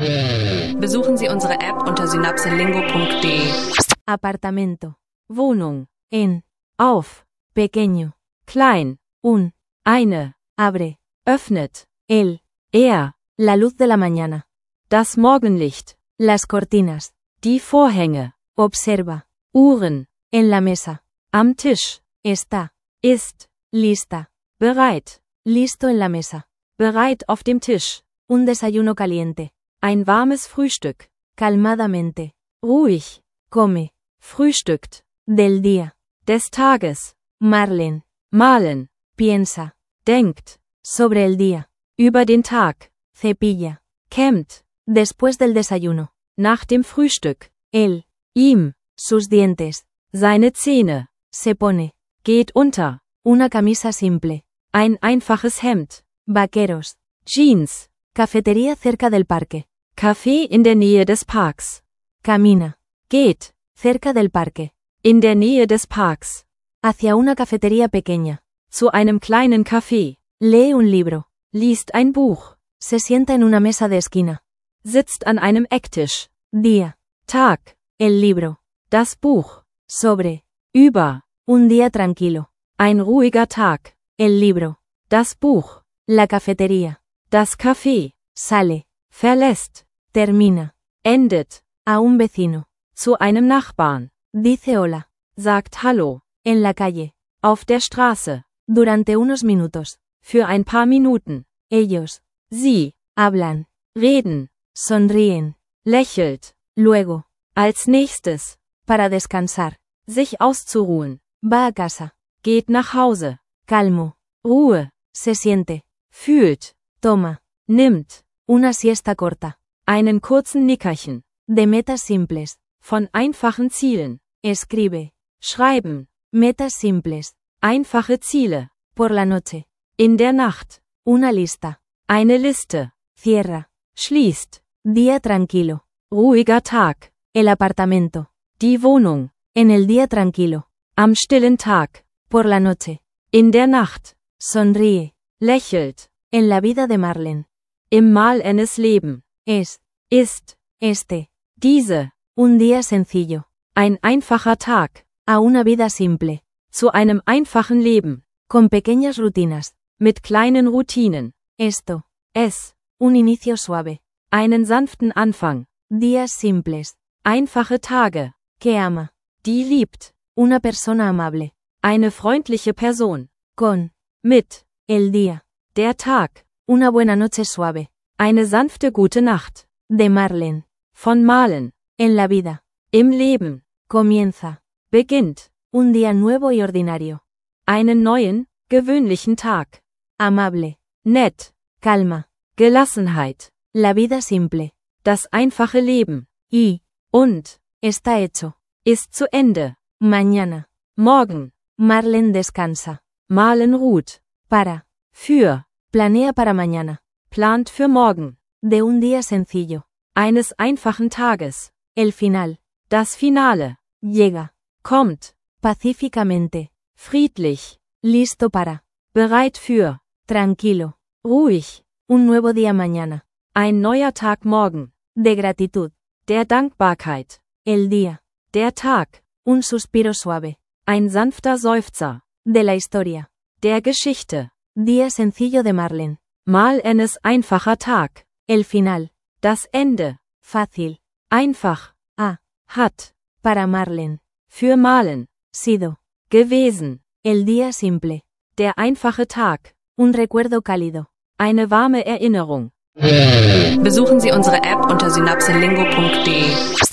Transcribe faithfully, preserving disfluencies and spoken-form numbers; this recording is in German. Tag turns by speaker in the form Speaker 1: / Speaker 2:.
Speaker 1: Besuchen Sie unsere App unter synapselingo punkt de.
Speaker 2: Apartamento. Wohnung. En. Auf. Pequeño. Klein. Un. Eine. Abre. Öffnet. El. Er. La luz de la mañana. Das Morgenlicht. Las cortinas. Die Vorhänge. Observa. Uhren. En la mesa. Am Tisch. Está. Ist. Lista. Bereit. Listo en la mesa. Bereit auf dem Tisch. Un desayuno caliente. Ein warmes Frühstück. Calmadamente. Ruhig. Come. Frühstückt. Del día. Des Tages. Marlen. Malen. Piensa. Denkt. Sobre el día. Über den Tag. Cepilla. Kämmt. Después del desayuno. Nach dem Frühstück. Él. Ihm. Sus dientes. Seine Zähne. Se pone. Geht unter. Una camisa simple. Ein einfaches Hemd. Vaqueros. Jeans. Cafetería cerca del parque. Café in der Nähe des Parks. Camina. Geht. Cerca del parque. In der Nähe des Parks. Hacia una cafetería pequeña. Zu einem kleinen Café. Lee un libro. Liest ein Buch. Se sienta en una mesa de esquina. Sitzt an einem Ecktisch. Día. Tag. El libro. Das Buch. Sobre. Über. Un día tranquilo. Ein ruhiger Tag. El libro. Das Buch. La cafetería. Das Café. Sale. Verlässt. Termina. Endet. A un vecino. Zu einem Nachbarn. Dice hola. Sagt Hallo. En la calle. Auf der Straße. Durante unos minutos. Für ein paar Minuten. Ellos. Sie. Hablan. Reden. Sonríen. Lächelt. Luego. Als nächstes. Para descansar. Sich auszuruhen. Va a casa. Geht nach Hause. Calmo. Ruhe. Se siente. Fühlt. Toma. Nimmt. Una siesta corta. Einen kurzen Nickerchen. De metas simples. Von einfachen Zielen. Escribe. Schreiben. Metas simples. Einfache Ziele. Por la noche. In der Nacht. Una lista. Eine Liste. Cierra. Schließt. Día tranquilo. Ruhiger Tag. El apartamento. Die Wohnung. En el día tranquilo. Am stillen Tag. Por la noche. In der Nacht. Sonríe. Lächelt. En la vida de Marlen. Im Mal eines Leben. Es. Ist. Este. Diese. Un día sencillo. Ein einfacher Tag. A una vida simple. Zu einem einfachen Leben. Con pequeñas rutinas. Mit kleinen Routinen. Esto. Es. Un inicio suave. Einen sanften Anfang. Días simples. Einfache Tage. Que ama. Die liebt. Una persona amable. Eine freundliche Person. Con. Mit. El día. Der Tag. Una buena noche suave. Eine sanfte gute Nacht. De Marlen. Von Malen. En la vida. Im Leben. Comienza. Beginnt. Un día nuevo y ordinario. Einen neuen, gewöhnlichen Tag. Amable. Nett. Calma. Gelassenheit. La vida simple. Das einfache Leben. Y. Und. Está hecho. Ist zu Ende. Mañana. Morgen. Marlen descansa. Malen ruht. Para. Für. Planea para mañana. Plant für morgen. De un día sencillo. Eines einfachen Tages. El final. Das Finale. Llega. Kommt. Pacíficamente. Friedlich. Listo para. Bereit für. Tranquilo. Ruhig. Un nuevo día mañana. Ein neuer Tag morgen. De gratitud. Der Dankbarkeit. El día. Der Tag. Un suspiro suave. Ein sanfter Seufzer. De la historia. Der Geschichte. Día sencillo de Marlen. Mal eines einfacher Tag. El final. Das Ende. Fácil. Einfach. A. Hat. Para Marlen. Für Malen. Sido. Gewesen. El día simple. Der einfache Tag. Un recuerdo cálido. Eine warme Erinnerung.
Speaker 1: Besuchen Sie unsere App unter synapselingo punkt de.